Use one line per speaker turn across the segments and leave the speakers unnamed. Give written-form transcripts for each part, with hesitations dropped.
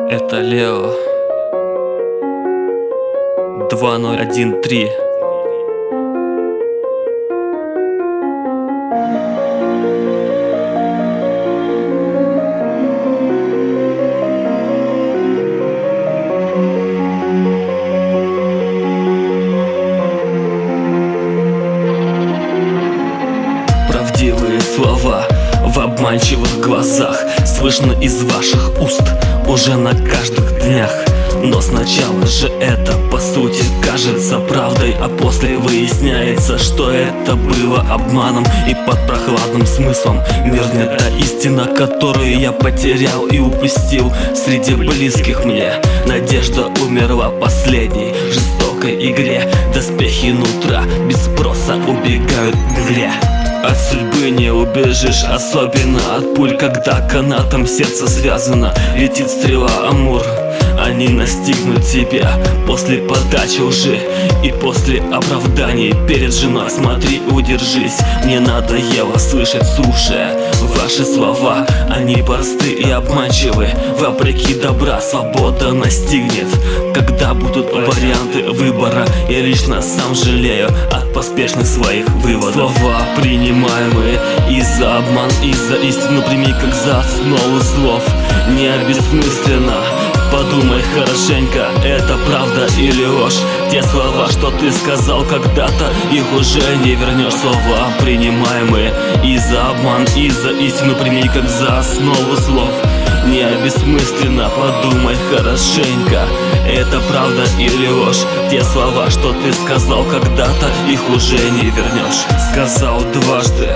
Это Лео 2013. Правдивые слова в обманчивых глазах слышно из ваших уст уже на каждых днях. Но сначала же это по сути кажется правдой, а после выясняется, что это было обманом и под прохладным смыслом мерзнет та истина, которую я потерял и упустил среди близких мне. Надежда умерла последней в жестокой игре. Доспехи нутра без спроса убегают к дыре. От судьбы не убежишь, особенно от пуль, когда канатом сердце связано. Летит стрела Амур, они настигнут тебя после подачи лжи и после оправданий перед женой. Смотри, удержись, мне надоело слышать, слушая ваши слова. Они просты и обманчивы, вопреки добра свобода настигнет. Когда будут варианты выбора, я лично сам жалею от поспешных своих выводов. Слова принимаемые из-за обман, из-за истину прими как за основу слов. Не бессмысленно, подумай хорошенько, это правда или ложь. Те слова, что ты сказал когда-то, их уже не вернешь. Слова принимаемые из-за обман, из-за истину прими как за основу слов. Не бессмысленно, подумай хорошенько, это правда или ложь. Те слова, что ты сказал когда-то, их уже не вернешь. Сказал дважды,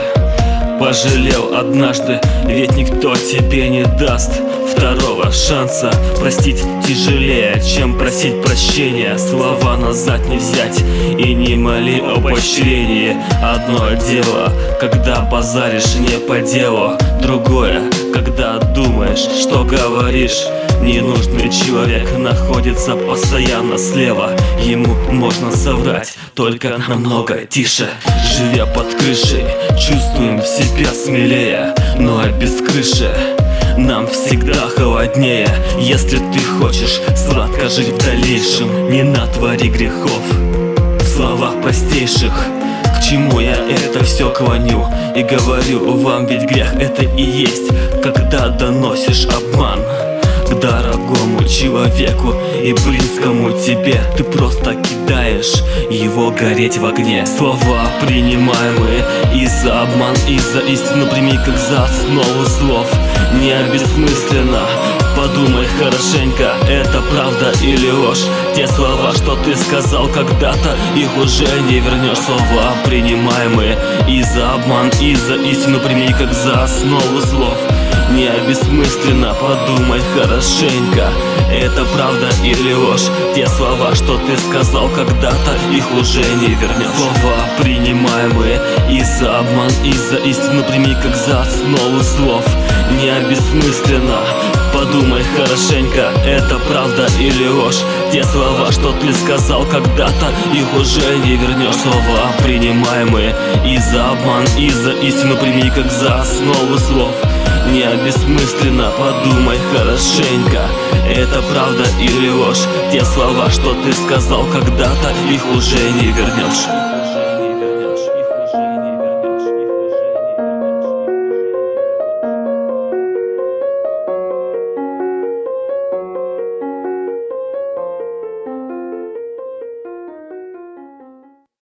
пожалел однажды, ведь никто тебе не даст второго шанса. Простить тяжелее, чем просить прощения. Слова назад не взять и не моли о поощрении. Одно дело, когда базаришь не по делу, другое, когда думаешь, что говоришь. Ненужный человек находится постоянно слева, ему можно соврать, только намного тише. Живя под крышей, чувствуем себя смелее, но без крыши нам всегда холоднее. Если ты хочешь сладко жить в дальнейшем, не натвори грехов в словах простейших. К чему я это все клоню и говорю вам, ведь грех это и есть, когда доносишь обман к дорогому человеку и близкому тебе. Ты просто кидаешь его гореть в огне. Слова принимаемые из-за обман, из-за истину прими как за основу слов. Не бессмысленно, подумай хорошенько, это правда или ложь. Те слова, что ты сказал когда-то, их уже не вернешь. Слова принимаемые из-за обман, из-за истину прими как за основу слов. Не бессмысленно, подумай хорошенько, это правда или ложь. Те слова, что ты сказал когда-то, их уже не вернешь. Слова принимаемые из-за обман, из-за истину прими как за основу слов. Не бессмысленно, подумай хорошенько, это правда или ложь. Те слова, что ты сказал когда-то, их уже не вернешь. Слова принимаемые из-за обман, из-за истину прими как за основу слов. Не бессмысленно, подумай хорошенько, это правда или ложь. Те слова, что ты сказал когда-то, их уже не вернешь.